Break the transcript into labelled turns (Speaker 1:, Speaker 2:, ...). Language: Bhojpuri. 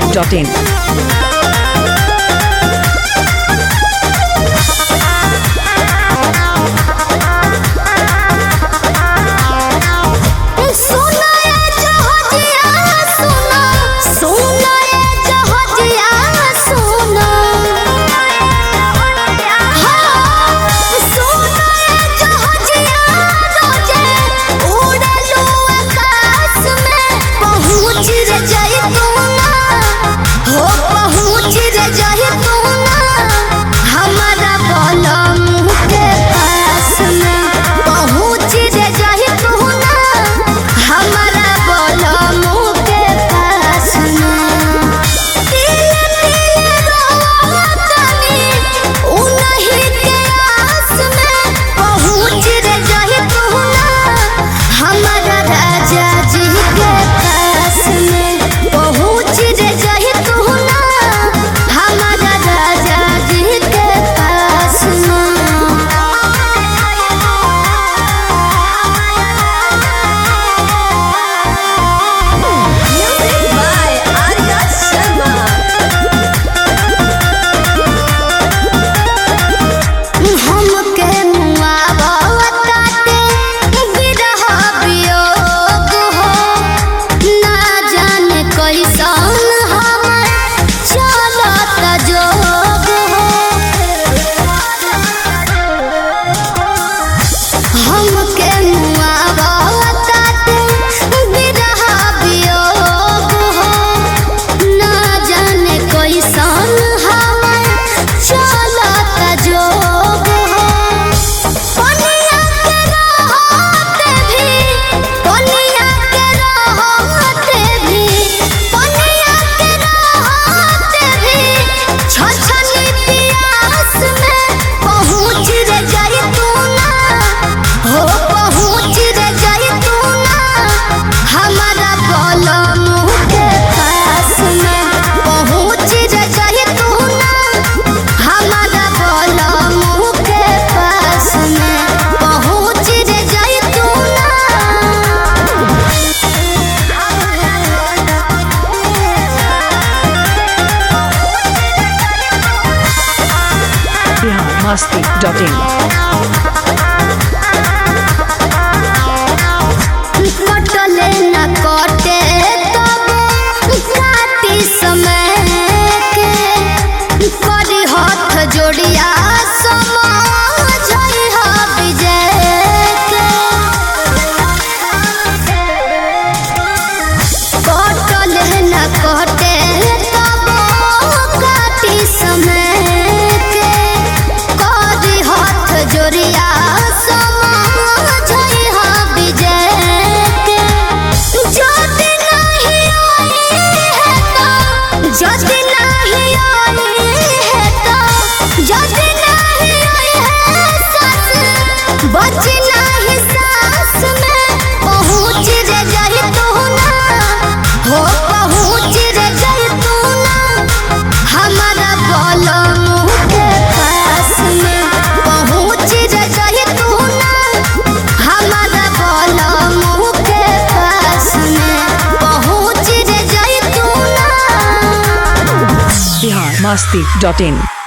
Speaker 1: biharmasti.in. biharmasti.in.
Speaker 2: कटले न कटे तब काटी समय के करी हाथ जोड़िया समझई हा विजय के कटले न कटे तब काटी समय के करी हाथ जोड़िया समझई हा विजय जदि नहीं आई है तो जदि नहीं आई है सास बच नहीं सास में पहुँच रे जाई तू ना हो पहुँच रे जाई तू ना हमारा बोलो मुँह के पास में पहुँच रे जाई तू ना हमारा बोलो मुँह के पास में पहुँच रे जाई तू ना
Speaker 1: biharmasti.in.